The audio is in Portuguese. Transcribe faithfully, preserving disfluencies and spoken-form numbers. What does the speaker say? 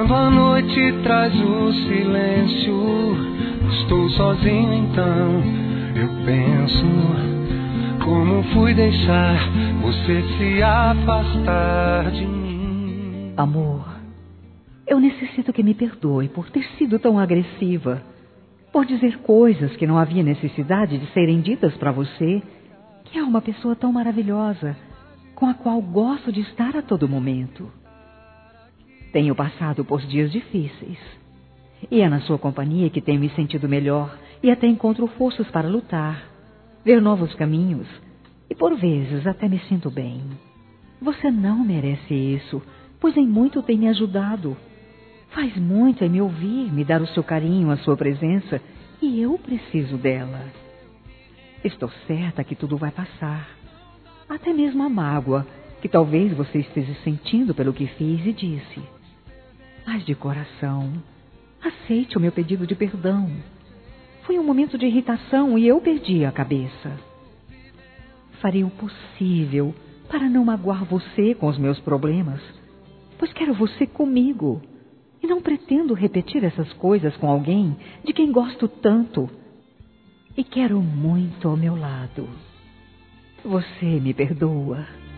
nova noite traz o silêncio. Estou sozinho então, eu penso, como fui deixar você se afastar de mim. Amor, eu necessito que me perdoe por ter sido tão agressiva, por dizer coisas que não havia necessidade de serem ditas para você, que é uma pessoa tão maravilhosa, com a qual gosto de estar a todo momento. Tenho passado por dias difíceis, e é na sua companhia que tenho me sentido melhor e até encontro forças para lutar, ver novos caminhos, e por vezes até me sinto bem. Você não merece isso, pois em muito tem me ajudado. Faz muito em me ouvir, me dar o seu carinho, a sua presença, e eu preciso dela. Estou certa que tudo vai passar. Até mesmo a mágoa, que talvez você esteja sentindo pelo que fiz e disse. Mas de coração, aceite o meu pedido de perdão. Foi um momento de irritação e eu perdi a cabeça. Farei o possível para não magoar você com os meus problemas, pois quero você comigo. E não pretendo repetir essas coisas com alguém de quem gosto tanto e quero muito ao meu lado. Você me perdoa?